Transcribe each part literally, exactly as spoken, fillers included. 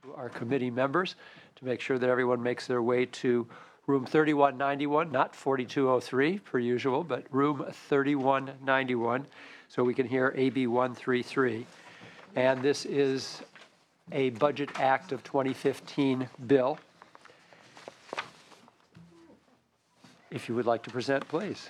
to our committee members to make sure that everyone makes their way to room thirty-one ninety-one, not forty-two oh three per usual, but room thirty-one ninety-one, so we can hear A B one thirty-three. And this is a Budget Act of twenty fifteen bill. If you would like to present, please.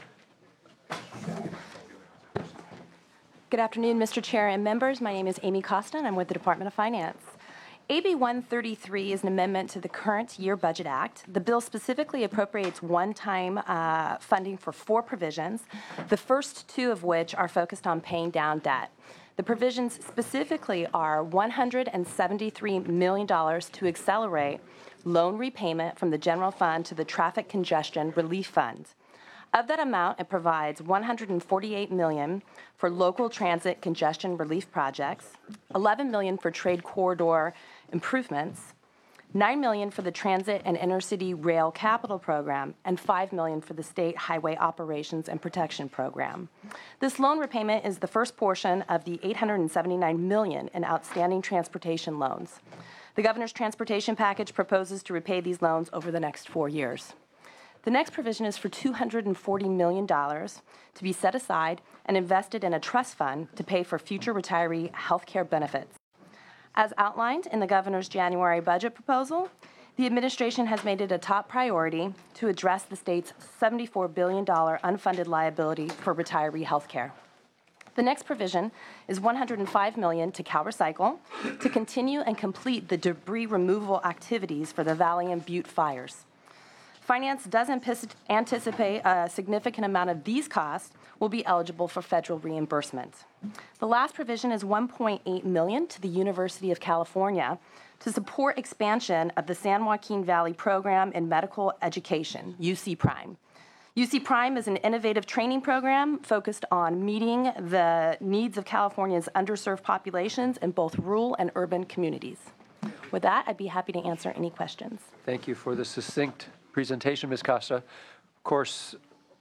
Good afternoon, Mister Chair and members. My name is Amy Costa, and I'm with the Department of Finance. A B one thirty-three is an amendment to the current year Budget Act. The bill specifically appropriates one-time uh, funding for four provisions, the first two of which are focused on paying down debt. The provisions specifically are one hundred seventy-three million dollars to accelerate loan repayment from the general fund to the traffic congestion relief fund. Of that amount, it provides one hundred forty-eight million dollars for local transit congestion relief projects, eleven million dollars for trade corridor improvements, nine million dollars for the transit and intercity rail capital program, and five million dollars for the state highway operations and protection program. This loan repayment is the first portion of the eight hundred seventy-nine million dollars in outstanding transportation loans. The governor's transportation package proposes to repay these loans over the next four years. The next provision is for two hundred forty million dollars to be set aside and invested in a trust fund to pay for future retiree health care benefits. As outlined in the governor's January budget proposal, the administration has made it a top priority to address the state's seventy-four billion dollars unfunded liability for retiree health care. The next provision is one hundred five million dollars to CalRecycle to continue and complete the debris removal activities for the Valley and Butte fires. Finance does anticipate a significant amount of these costs will be eligible for federal reimbursement. The last provision is one point eight million dollars to the University of California to support expansion of the San Joaquin Valley Program in Medical Education, U C Prime. U C Prime is an innovative training program focused on meeting the needs of California's underserved populations in both rural and urban communities. With that, I'd be happy to answer any questions. Thank you for the succinct presentation, Miz Costa. Of course,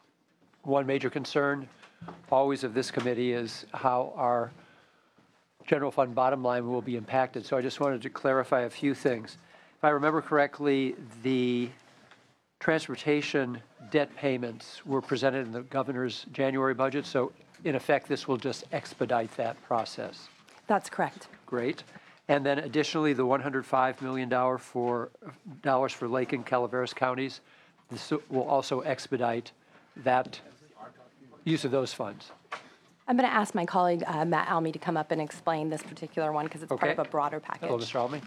one major concern always of this committee is how our general fund bottom line will be impacted. So I just wanted to clarify a few things. If I remember correctly, the transportation debt payments were presented in the governor's January budget. So in effect, this will just expedite that process. That's correct. Great. And then additionally, the one hundred five million dollars for dollars for Lake and Calaveras counties, this will also expedite that use of those funds. I'm going to ask my colleague, uh, Matt Almy, to come up and explain this particular one because it's Okay. part of a broader package. Hello, Mister Almy.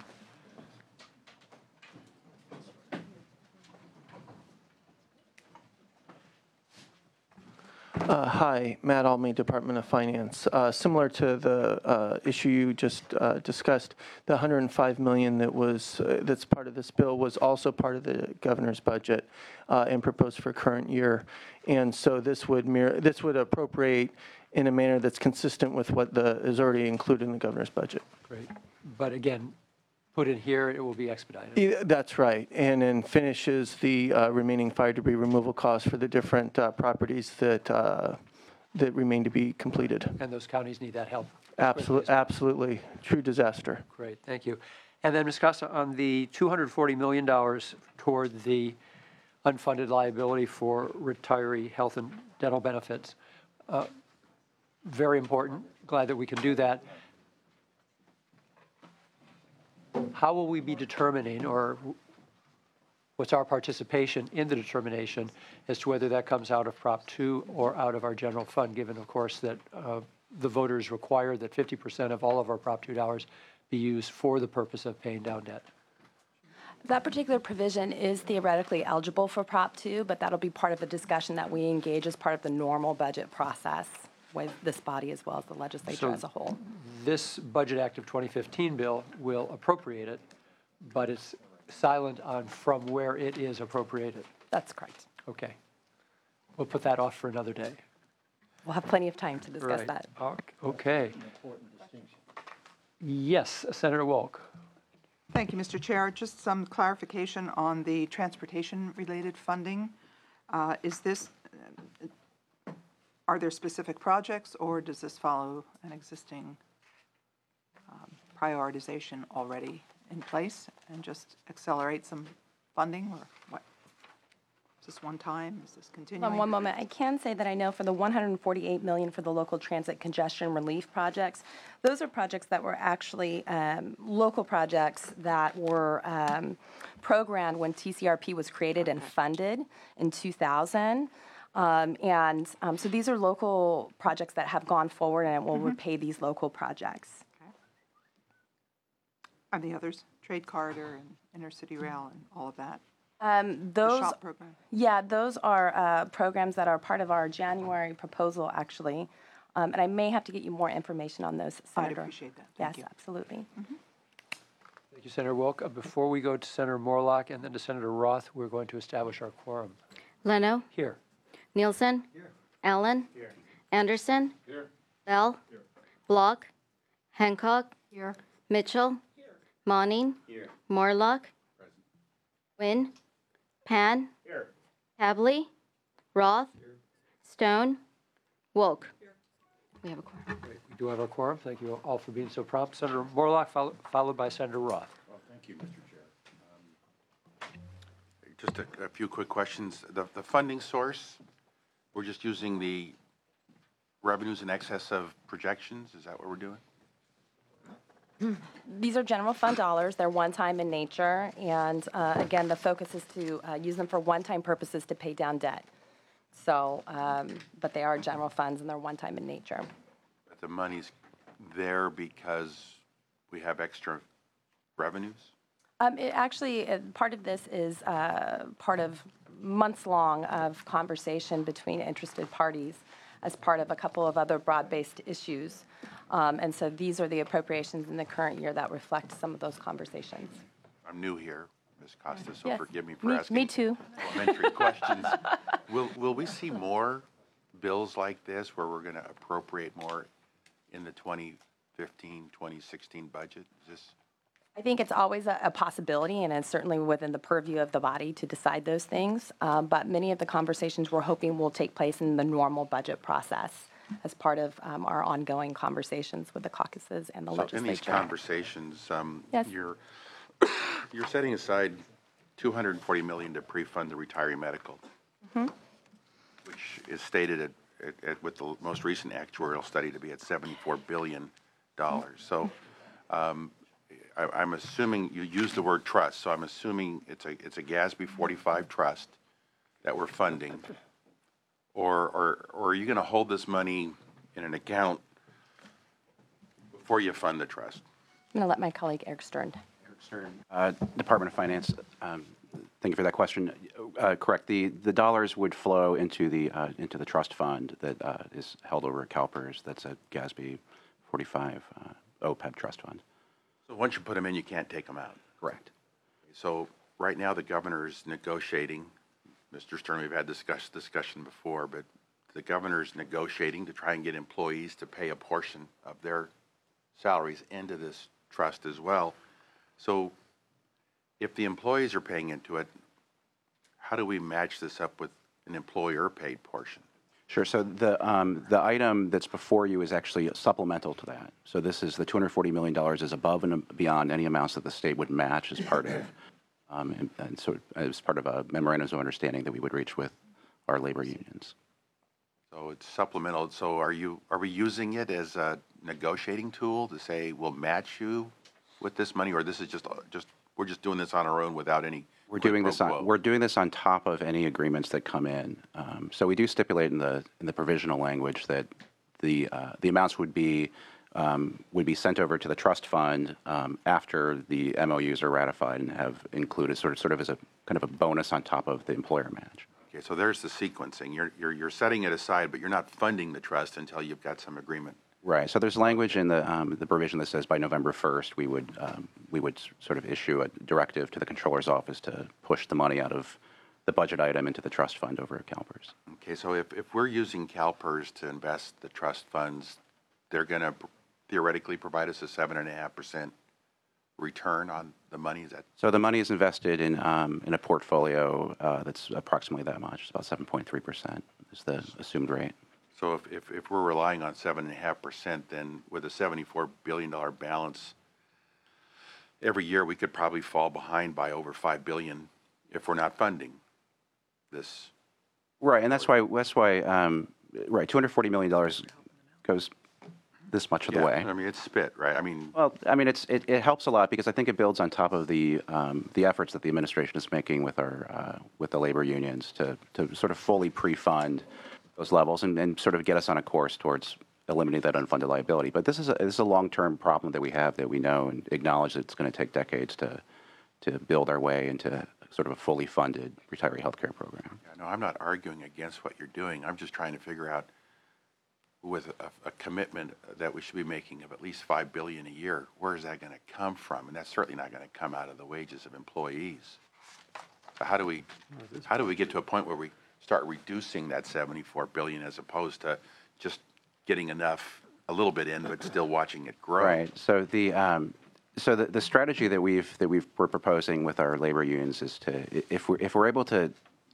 Uh, hi, Matt Almy, Department of Finance. Uh, similar to the uh, issue you just uh, discussed, the one hundred five million dollars that was uh, that's part of this bill was also part of the governor's budget uh, and proposed for current year, and so this would mirror this would appropriate in a manner that's consistent with what the is already included in the governor's budget. Great, but again, put in here, it will be expedited. Yeah, that's right, and then finishes the uh, remaining fire debris removal costs for the different uh, properties that uh, that remain to be completed. And those counties need that help. Absolutely, absolutely, true disaster. Great, thank you. And then, Miz Costa, on the two hundred forty million dollars toward the unfunded liability for retiree health and dental benefits, uh, very important. Glad that we can do that. How will we be determining, or what's our participation in the determination as to whether that comes out of Prop two or out of our general fund, given, of course, that uh, the voters require that fifty percent of all of our Prop two dollars be used for the purpose of paying down debt? That particular provision is theoretically eligible for Prop two, but that'll be part of the discussion that we engage as part of the normal budget process with this body as well as the legislature So as a whole. This Budget Act of twenty fifteen bill will appropriate it, but it's silent on from where it is appropriated. That's correct. Okay. We'll put that off for another day. We'll have plenty of time to discuss Right. that. Okay. Yes, Senator Wolk. Thank you, Mister Chair. Just some clarification on the transportation-related funding. Uh, is this, uh, are there specific projects, or does this follow an existing um, prioritization already in place and just accelerate some funding, or what? Is this one time? Is this continuing? On one moment, I can say that I know for the one hundred forty-eight million dollars for the local transit congestion relief projects, those are projects that were actually um, local projects that were um, programmed when T C R P was created and funded in two thousand. Um, and um, so these are local projects that have gone forward, and it will repay these local projects. Are the others, Trade Corridor and Intercity Rail and all of that? Um, The those, SHOP program? yeah, those are uh, programs that are part of our January proposal, actually. Um, and I may have to get you more information on those, I'd Senator. appreciate that. Thank Yes, you. absolutely. Thank you, Senator Wilk. Uh, Before we go to Senator Morlock and then to Senator Roth, we're going to establish our quorum. Leno, Here. Nielsen, Allen, Anderson, Bell, Block, Hancock, Mitchell, Monning, Morlock, Wynn, Pan, Habley, Roth, Stone, Wolk. We have a quorum. Great. We do have our quorum. Thank you all for being so prompt. Senator Morlock, follow- followed by Senator Roth. Well, thank you, Mister Chair. Um, Just a, a few quick questions. The, the funding source, we're just using the revenues in excess of projections? Is that what we're doing? These are general fund dollars. They're one-time in nature. And uh, again, the focus is to uh, use them for one-time purposes to pay down debt. So, um, but they are general funds and they're one-time in nature. But the money's there because we have extra revenues? Um, it actually, uh, part of this is uh, part of months-long of conversation between interested parties as part of a couple of other broad-based issues. Um, and so these are the appropriations in the current year that reflect some of those conversations. I'm new here, Miz Costa, so Yes. forgive me for Me- asking. me too. Elementary questions. Will, will we see more bills like this where we're going to appropriate more in the twenty fifteen, twenty sixteen budget? Is this? I think it's always a, a possibility, and it's certainly within the purview of the body to decide those things. Um, but many of the conversations we're hoping will take place in the normal budget process as part of um, our ongoing conversations with the caucuses and the So in these legislature. conversations, um, Yes. you're, you're setting aside two hundred forty million dollars to pre-fund the retiree medical, Mm-hmm. which is stated at, at, at, with the most recent actuarial study to be at seventy-four billion dollars. So um, I, I'm assuming, you use the word trust, so I'm assuming it's a, it's a GASB forty-five trust that we're funding. Or, or, or are you going to hold this money in an account before you fund the trust? I'm going to let my colleague Eric Stern. Stern, uh, Department of Finance, um, thank you for that question. Uh, Correct, the, the dollars would flow into the, uh, into the trust fund that uh, is held over at CalPERS. That's a GASB forty-five uh, O P E B trust fund. So once you put them in, you can't take them out. Correct. So right now, the governor is negotiating. Mister Stern, we've had discuss, discussion before, but the governor's negotiating to try and get employees to pay a portion of their salaries into this trust as well. So if the employees are paying into it, how do we match this up with an employer-paid portion? Sure, so the, um, the item that's before you is actually supplemental to that. So this is, the two hundred forty million dollars is above and beyond any amounts that the state would match as part of, um, and, and so as part of a memorandum of understanding that we would reach with our labor unions. So it's supplemental. So are you, are we using it as a negotiating tool to say, we'll match you with this money, or this is just, just, we're just doing this on our own without any? We're quid doing pro this on, quo? we're doing this on top of any agreements that come in. Um, So we do stipulate in the, in the provisional language that the, uh, the amounts would be, um, would be sent over to the trust fund um, after the M O Us are ratified and have included sort of, sort of as a, kind of a bonus on top of the employer match. Okay, so there's the sequencing. You're, you're, you're setting it aside, but you're not funding the trust until you've got some agreement. Right, so there's language in the, um, the provision that says by November first, we would, um, we would s- sort of issue a directive to the controller's office to push the money out of the budget item into the trust fund over at CalPERS. Okay, so if, if we're using CalPERS to invest the trust funds, they're going to theoretically provide us a seven and a half percent return on the money? Is that, So the money is invested in, um, in a portfolio uh, that's approximately that much. It's about seven point three percent is the assumed rate. so if, if, if we're relying on seven and a half percent, then with a seventy-four billion dollar balance, every year, we could probably fall behind by over five billion dollars if we're not funding this. Right, and that's why, that's why, um, right, two hundred forty million dollars goes this much of the Yeah, way. I mean, it's spit, right? I mean, Well, I mean, it's, it, it helps a lot because I think it builds on top of the, um, the efforts that the administration is making with our, uh, with the labor unions to, to sort of fully pre-fund those levels and, and sort of get us on a course towards eliminating that unfunded liability. But this is a, this is a long-term problem that we have that we know and acknowledge that it's going to take decades to, to build our way into sort of a fully funded retiree health care program. no, I'm not arguing against what you're doing. I'm just trying to figure out with a, a commitment that we should be making of at least five billion dollars a year, where is that going to come from? And that's certainly not going to come out of the wages of employees. So how do we, how do we get to a point where we start reducing that seventy-four billion dollars as opposed to just getting enough, a little bit in, but still watching it grow? Right. So the um, so the, the strategy that we've that we've we're proposing with our labor unions is to, if we're if we're able to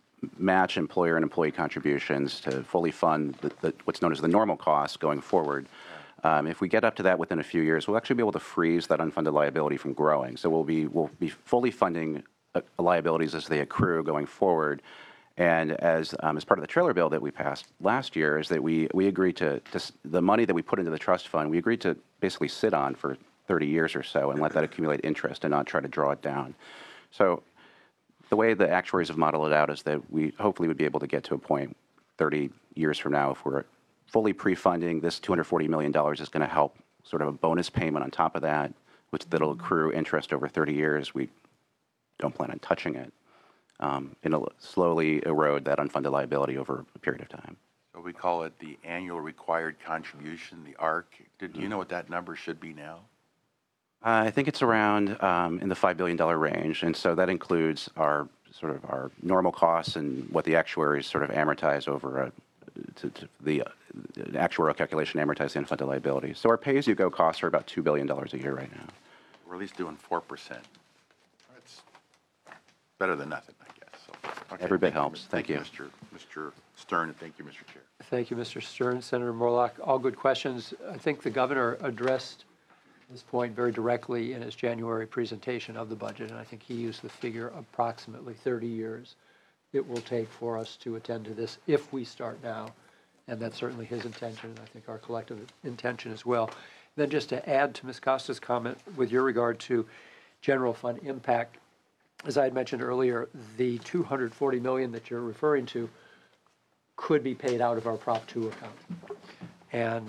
match employer and employee contributions to fully fund the, the, what's known as the normal costs going forward. Um, if we get up to that within a few years, we'll actually be able to freeze that unfunded liability from growing. So we'll be we'll be fully funding uh, liabilities as they accrue going forward. And as um, as part of the trailer bill that we passed last year, is that we we agreed to, to s- the money that we put into the trust fund, we agreed to basically sit on for thirty years or so and let that accumulate interest and not try to draw it down. So the way the actuaries have modeled it out is that we hopefully would be able to get to a point thirty years from now, if we're fully pre-funding, this two hundred forty million dollars is going to help sort of a bonus payment on top of that, which that'll accrue interest over thirty years. We don't plan on touching it. Um, and it'll slowly erode that unfunded liability over a period of time. So we call it the annual required contribution, the A R C. Did you know what that number should be now? Uh, I think it's around um, in the five billion dollars range, and so that includes our sort of our normal costs and what the actuaries sort of amortize over a, to, to the, uh, the actuarial calculation amortize the unfunded liability. So our pay-as-you-go costs are about two billion dollars a year right now. We're at least doing four percent. That's better than nothing, I guess. So, okay, Every bit thank you, helps. Thank you. Mister Mister Stern, and thank you, Mister Chair. Thank you, Mister Stern. Senator Morlock, all good questions. I think the governor addressed this point very directly in his January presentation of the budget, and I think he used the figure approximately thirty years it will take for us to attend to this if we start now, and that's certainly his intention, and I think our collective intention as well. Then just to add to Miz Costa's comment with your regard to general fund impact, as I had mentioned earlier, the two hundred forty million dollars that you're referring to could be paid out of our Prop two account. And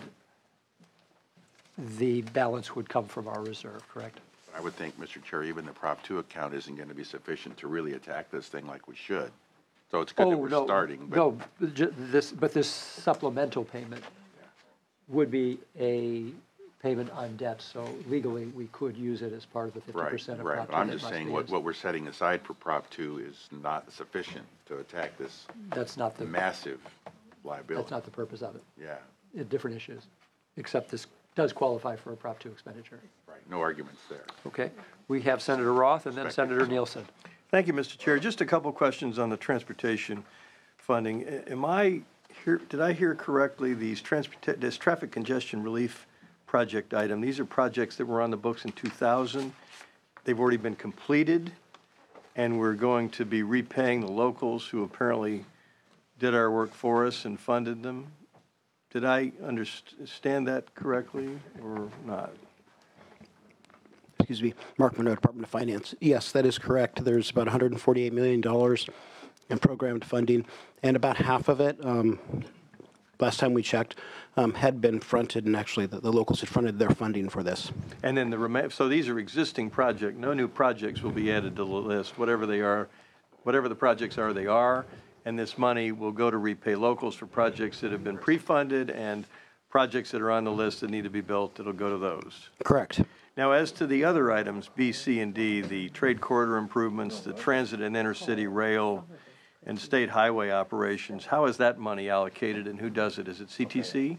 the balance would come from our reserve, correct? I would think, Mister Chair, even the Prop two account isn't going to be sufficient to really attack this thing like we should. So it's good that Oh, we're no, starting, but No, ju- this, but this supplemental payment would be a payment on debt, so legally, we could use it as part of the fifty right, percent of right. Prop two But I'm that just must saying be what, used. what we're setting aside for Prop two is not sufficient to attack this That's not the, massive that's liability. not the purpose of it. Yeah, Uh, Different issues, except this does qualify for a Prop two expenditure. right. No arguments there. Okay, we have Senator Roth and then Senator Nielsen. Thank you, Mister Chair. Just a couple questions on the transportation funding. A- Am I, hear? did I hear correctly, these transport, this traffic congestion relief project item, these are projects that were on the books in two thousand. They've already been completed, and we're going to be repaying the locals who apparently did our work for us and funded them. Did I understand that correctly or not? Excuse me, Mark Minot, Department of Finance. Yes, that is correct. There's about one hundred forty-eight million dollars in programmed funding, and about half of it, um, last time we checked, um, had been fronted, and actually the, the locals had fronted their funding for this. And then the remain, so these are existing projects, no new projects will be added to the list, whatever they are, whatever the projects are, they are, and this money will go to repay locals for projects that have been pre-funded, and projects that are on the list that need to be built, it'll go to those. Correct. Now, as to the other items, B, C, and D, the trade corridor improvements, the transit and intercity rail, and state highway operations, how is that money allocated and who does it? Is it C T C?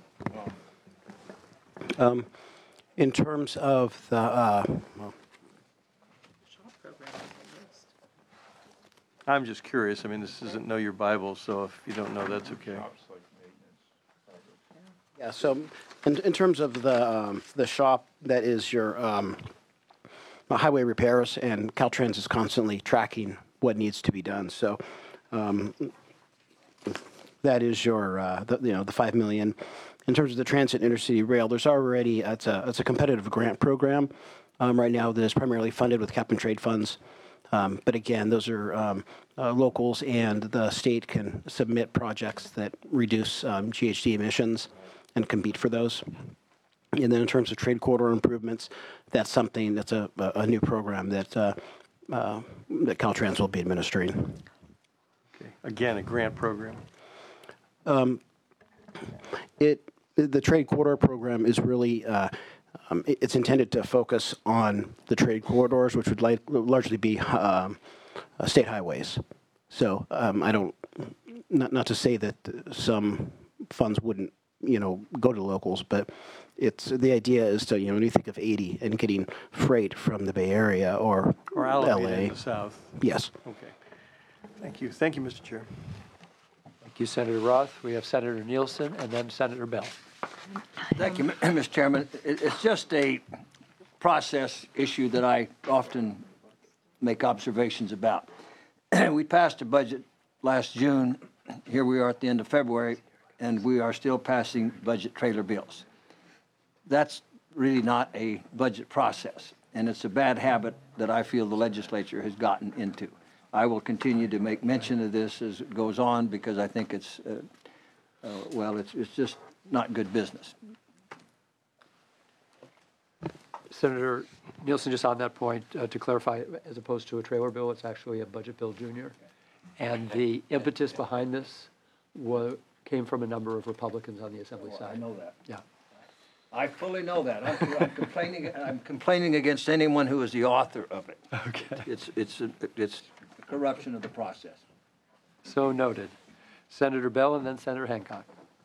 In terms of the, uh, well, I'm just curious. I mean, this isn't Know Your Bible, so if you don't know, that's okay. yeah, so in, in terms of the, um, the shop, that is your, um, highway repairs, and Caltrans is constantly tracking what needs to be done. So um, that is your, uh, the, you know, the five million dollars. In terms of the transit intercity rail, there's already, it's a, it's a competitive grant program um, right now that is primarily funded with cap and trade funds. Um, but again, those are um, uh, locals, and the state can submit projects that reduce um, G H G emissions and compete for those. And then in terms of trade corridor improvements, that's something that's a, a, a new program that, uh, uh, that Caltrans will be administering. Okay. Again, a grant program. It, the trade corridor program is really, uh, um, it- it's intended to focus on the trade corridors, which would like, largely be um, uh, state highways. So um, I don't, not, not to say that some funds wouldn't, you know, go to locals, but it's, the idea is to, you know, when you think of eighty and getting freight from the Bay Area or Or L Alameda A. in the south. Yes. Okay. Thank you. Thank you, Mister Chair. Thank you, Senator Roth. We have Senator Nielsen and then Senator Bell. Thank you, Mister Chairman. It- It's just a process issue that I often make observations about. We passed a budget last June. Here we are at the end of February, and we are still passing budget trailer bills. That's really not a budget process, and it's a bad habit that I feel the legislature has gotten into. I will continue to make mention of this as it goes on because I think it's, uh, uh, well, it's, it's just not good business. Senator Nielsen, just on that point, uh, to clarify, as opposed to a trailer bill, it's actually a budget bill junior. And the impetus behind this wa- came from a number of Republicans on the Assembly I side. know that. Yeah. I fully know that. I'm I'm complaining, I'm complaining against anyone who is the author of it. Okay. It's, it's, it's corruption of the process. So noted. Senator Bell and then Senator Hancock.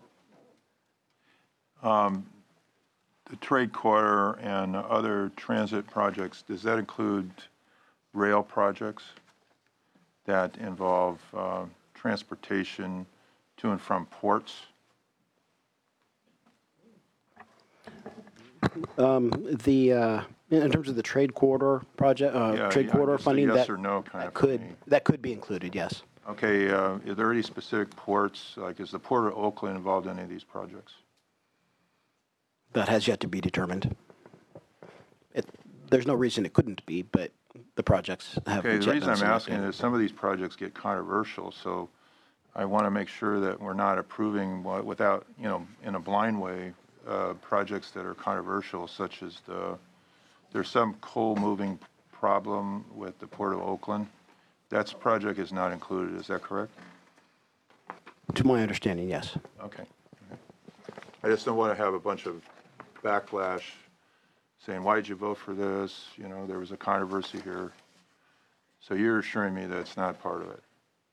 The trade corridor and other transit projects, does that include rail projects that involve uh, transportation to and from ports? The, uh, in terms of the trade corridor project, uh, Yeah, trade yeah, corridor just a funding, yes that or no kind that of for could, me. that could be included, yes. Okay, uh, are there any specific ports, like is the Port of Oakland involved in any of these projects? That has yet to be determined. It, there's no reason it couldn't be, but the projects have Okay, yet the been reason I'm asking selected. is some of these projects get controversial, so I want to make sure that we're not approving wi- without, you know, in a blind way, uh, projects that are controversial, such as the, there's some coal moving problem with the Port of Oakland. That project is not included, is that correct? To my understanding, yes. Okay. I just don't want to have a bunch of backlash saying, why did you vote for this? You know, there was a controversy here. So you're assuring me that it's not part of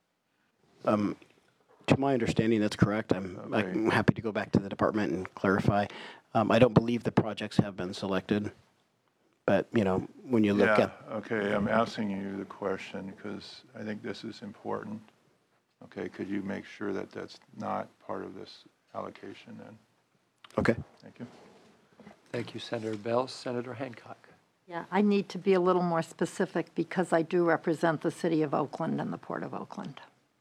it? To my understanding, that's correct. I'm, Okay. I'm happy to go back to the department and clarify. Um, I don't believe the projects have been selected, but, you know, when you look Yeah, at, okay, I'm asking you the question because I think this is important. Okay, could you make sure that that's not part of this allocation then? okay. Thank you. Thank you, Senator Bell. Senator Hancock. Yeah, I need to be a little more specific because I do represent the city of Oakland and the Port of Oakland.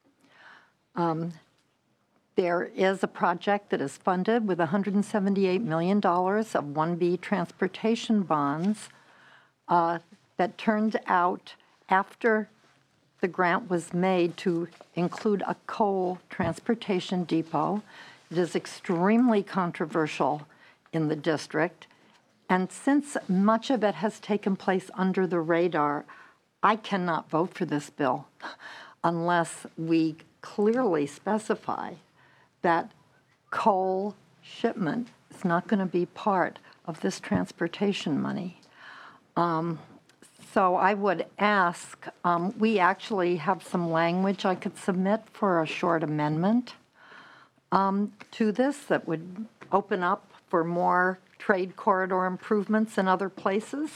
Um, There is a project that is funded with one hundred seventy-eight million dollars of one B transportation bonds uh, that turned out after the grant was made to include a coal transportation depot. It is extremely controversial in the district. And since much of it has taken place under the radar, I cannot vote for this bill unless we clearly specify that coal shipment is not going to be part of this transportation money. Um, So I would ask, um, we actually have some language I could submit for a short amendment um, to this that would open up for more trade corridor improvements in other places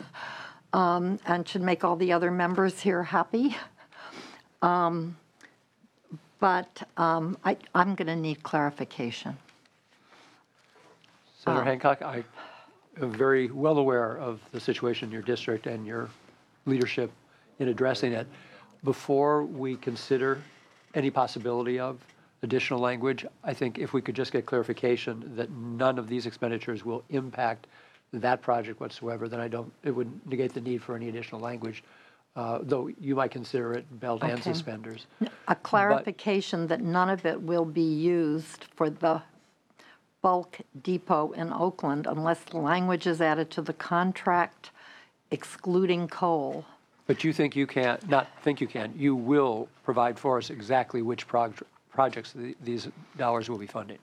um, and should make all the other members here happy. Um, But um, I, I'm going to need clarification. Senator Hancock, I very well aware of the situation in your district and your leadership in addressing it. Before we consider any possibility of additional language, I think if we could just get clarification that none of these expenditures will impact that project whatsoever, then I don't, it would negate the need for any additional language, uh, though you might consider it belt and Okay. suspenders. A clarification that none of it will be used for the bulk depot in Oakland unless the language is added to the contract excluding coal. But you think you can, not think you can, you will provide for us exactly which proj- projects the- these dollars will be funding?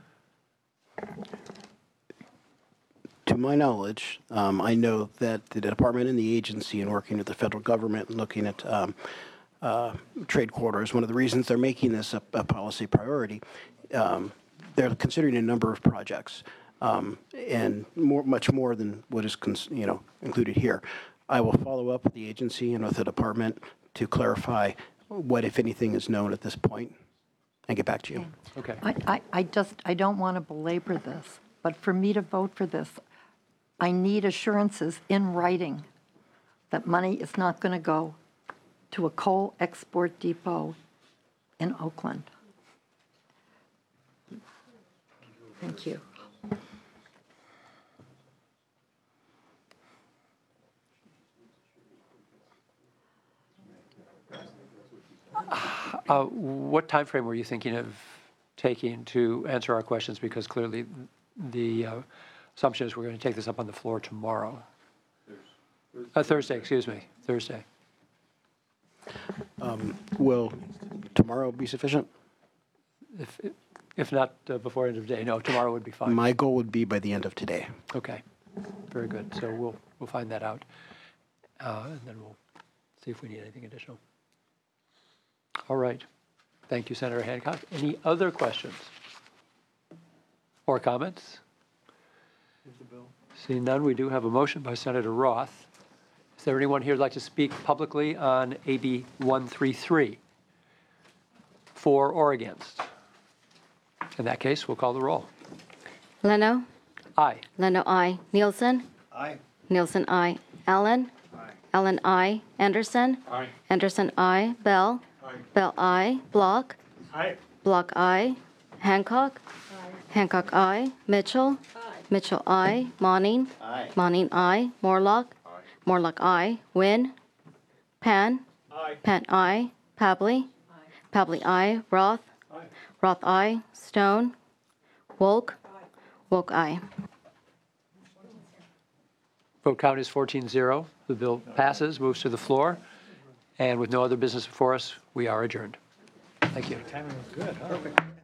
To my knowledge, um, I know that the department and the agency, in working with the federal government and looking at um, uh, trade corridors, one of the reasons they're making this a, a policy priority, um, they're considering a number of projects, um, and more, much more than what is, cons- you know, included here. I will follow up with the agency and with the department to clarify what, if anything, is known at this point, and get back to you. Okay. I, I, I just, I don't want to belabor this, but for me to vote for this, I need assurances in writing that money is not going to go to a coal export depot in Oakland. Thank you. Uh, What time frame were you thinking of taking to answer our questions? Because clearly, the uh, assumption is we're going to take this up on the floor tomorrow. Uh, Thursday, excuse me, Thursday. Will tomorrow be sufficient? If, if not uh, before end of day, no, tomorrow would be fine. My goal would be by the end of today. Okay, very good. So we'll, we'll find that out. Uh, And then we'll see if we need anything additional. All right. Thank you, Senator Hancock. Any other questions or comments? Seeing none, we do have a motion by Senator Roth. Is there anyone here who'd like to speak publicly on A B one thirty-three? For or against? In that case, we'll call the roll. Leno, Aye. Leno, I. Nielsen, Aye. Nielsen, I. Allen, Allen, I. Anderson, Aye. Anderson, I. Bell, Bell, I. Block, Aye. Block, I. Hancock, Hancock, I. Mitchell, Mitchell, I. Monning, Monning, I. Morlock, Morlock, I. Wynn, Pan, Pan, I. Pabley, Pabley, I. Roth, Roth, I. Stone, Wolk, Wolk, I. Vote count is fourteen zero. The bill passes, moves to the floor, and with no other business before us, we are adjourned. Thank you. Timing was good, huh? Perfect.